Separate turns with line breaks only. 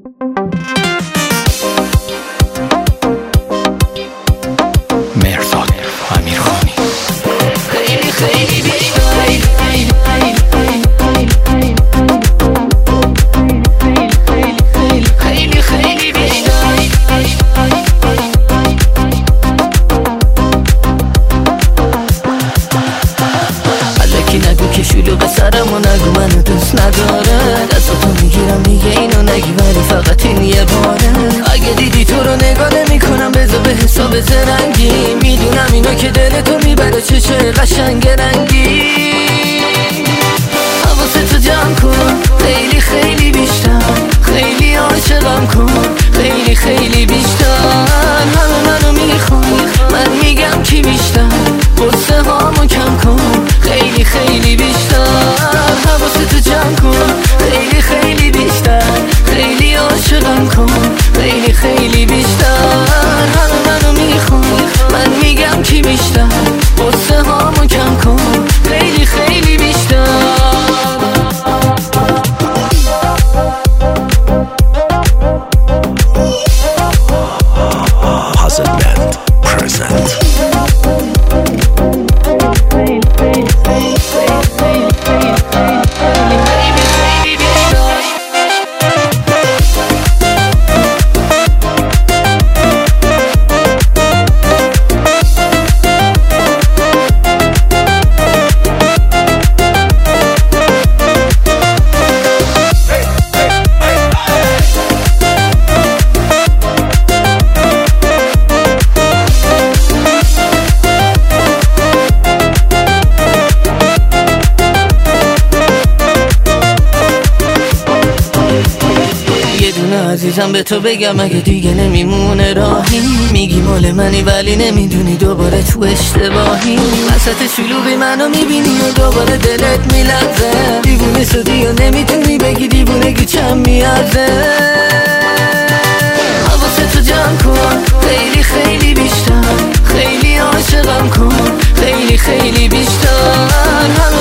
مرزاد امیرخانی.
خیلی خیلی بیشتر، خیلی خیلی بیشتر. الکی نگو که شلوغ سرمو نگو منو دوست نداره، دستاتو میگیرم دیگه اینو نگی ولی فقط این یه باره. اگه دیدی تو رو نگاه نمی‌کنم بذار به حساب زرنگی، میدونم اینو که دلتو میبره چشه قشنگ رنگی. حواستو جمع کن خیلی خیلی بیشتر، خیلی عاشقم کن خیلی خیلی بیشتر. همه منو میخوان من میگم کی بیشتر، قصه هامو کم کن خیلی خیلی بیشتر. حواستو جمع کن خیلی خیلی بیشتر، خیلی عاشقم کن خیلی خیلی بیشتر. همه منو میخوان من میگم کی بیشتر، قصه هامو کم کن خیلی خیلی بیشتر.
Puzzlement present.
عزیزم به تو بگم اگه دیگه نمیمونه راهی، میگی مال منی ولی نمیدونی دوباره تو اشتباهی. وسط شلوغی منو میبینی و دوباره دلت میلرزه، دیوونه شدی و نمیتونی بگی دیوونگی چند میارزه. حواستو جمع کن خیلی خیلی بیشتر، خیلی عاشقم کن خیلی خیلی بیشتر.